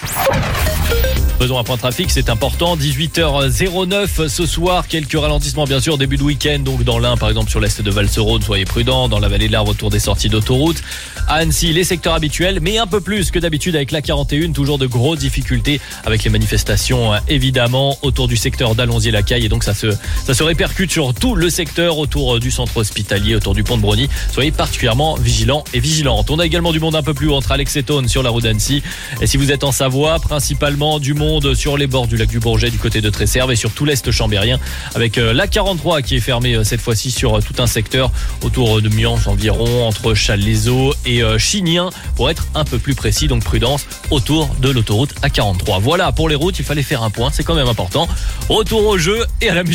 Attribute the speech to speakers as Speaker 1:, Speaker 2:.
Speaker 1: Faisons un point trafic, c'est important. 18h09 ce soir. Quelques ralentissements, bien sûr, début de week-end. Donc, dans l'Ain, par exemple, sur l'est de Val-Serone, soyez prudents. Dans la vallée de l'Arve, autour des sorties d'autoroute. À Annecy, les secteurs habituels, mais un peu plus que d'habitude avec la 41. Toujours de grosses difficultés avec les manifestations, évidemment, autour du secteur d'Allonzier-Lacaille. Et donc, ça se répercute sur tout le secteur autour du centre hospitalier, autour du pont de Brogny. Soyez particulièrement vigilants et vigilantes. On a également du monde un peu plus haut entre Alex et Thônes sur la route d'Annecy. Et si vous êtes en Savoie, principalement du monde sur les bords du lac du Bourget du côté de Tresserve et sur tout l'est chambérien avec la 43 qui est fermée cette fois-ci sur tout un secteur autour de Mianche environ, entre Challes-les-Eaux et Chignien pour être un peu plus précis, donc prudence autour de l'autoroute A43. Voilà pour les routes, il fallait faire un point, c'est quand même important. Retour au jeu et à la musique.